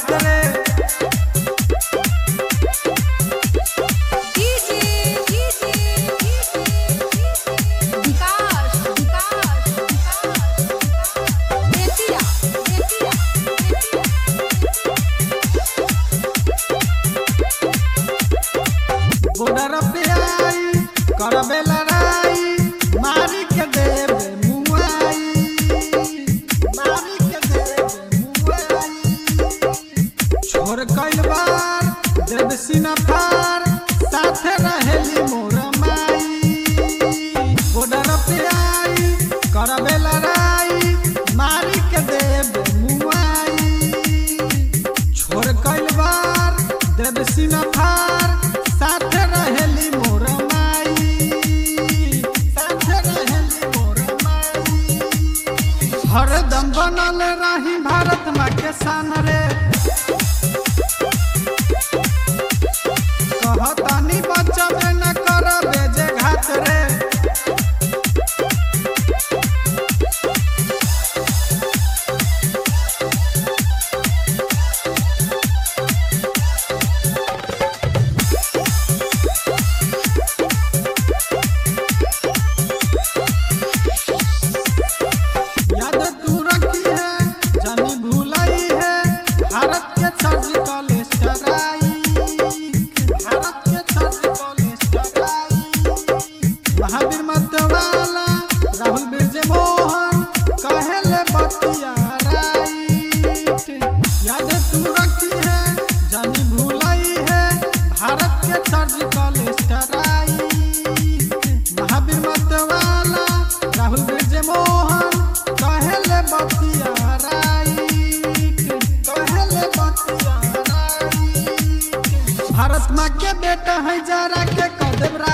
घात रे। बॉर्डर पे आई करबे लड़ाई, मारी के देबे मुआई, मारी के देबे मुआई। छोड़ कइल बार देब सीना फार, साथे रहेली मोर माई। बॉर्डर पे आई करबे लड़ाई, मारी के देबे मुआई। छोड़ कइल बार देब सीना फार, साथे रहेली मोर माई, साथे रहेली मोर माई। हरदम बनल रही भारत माँ के शान रे। कहतानी बचबे न करबे जे घात रे। महावीर मतवाला राहुल बिरजे मोहन कहले बतिया राइट। याद तू रखी है जानी भूलाई है, भारत के सर्जिकल स्ट्राइक। महावीर मतवाला राहुल बिरजे मोहन कहले बतिया राइट, कहले बतिया राइट। भारत माँ के बेटा है जरा के कदम